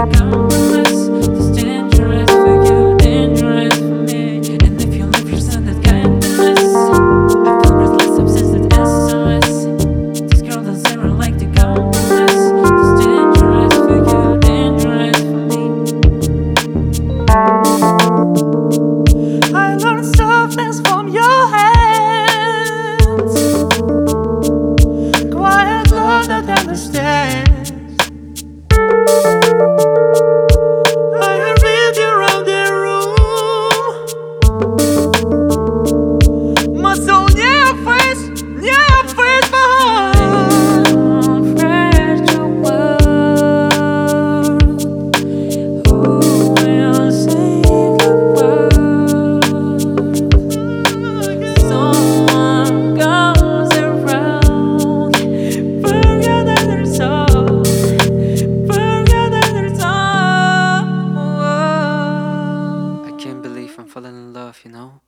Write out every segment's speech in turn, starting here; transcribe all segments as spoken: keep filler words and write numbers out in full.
I'm falling in love, you know?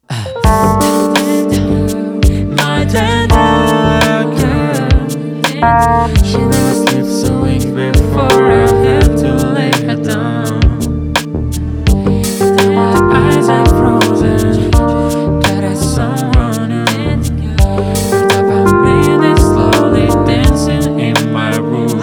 My tender girl, she never sleeps a week before I have to lay her down. My eyes are frozen, that is someone new. About me, they slowly dancing in my room.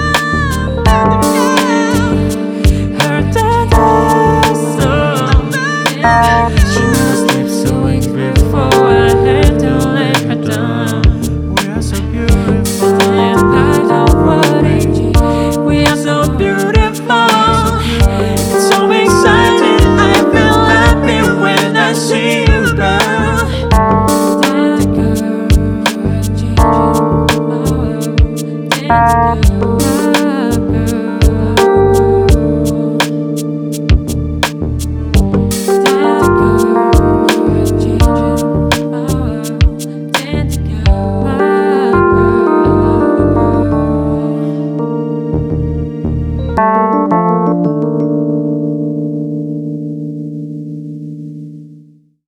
Her tender soul, she never sleeps a week before I have to lay her down. We are so beautiful, and I don't worry. We are so beautiful. It's so exciting. I feel happy when I see you, girl. Tender girl, change your world. Tender girl.